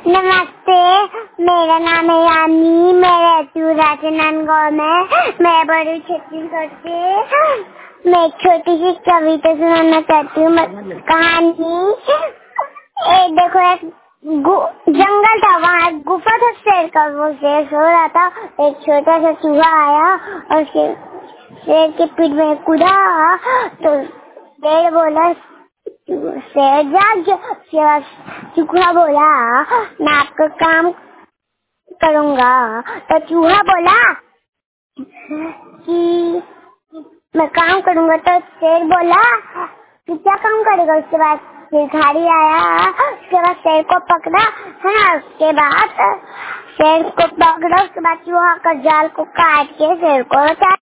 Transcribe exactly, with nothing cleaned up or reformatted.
नमस्ते, मेरा नाम है यामी। मैं रहती हूँ राजनांदगांव में। मैं बड़ी छत्तीसगढ़ से। मैं एक छोटी सी कविता सुनाना चाहती हूँ। कहानी, एक देखो, एक जंगल था, वहाँ एक गुफा था शेर का। वो शेर सो रहा था। एक छोटा सा चूहा आया और शेर शेर के पीठ में कूदा। तो शेर बोला, शेर जाग गया। चूहा बोला, मैं आपका काम करूँगा। तो चूहा बोला कि मैं काम करूँगा। तो शेर बोला, तू क्या काम करेगा? उसके बाद भिखारी आया। उसके बाद शेर को पकड़ा, है ना। उसके बाद शेर को पकड़ा, उसके बाद चूहा का जाल को काट के शेर को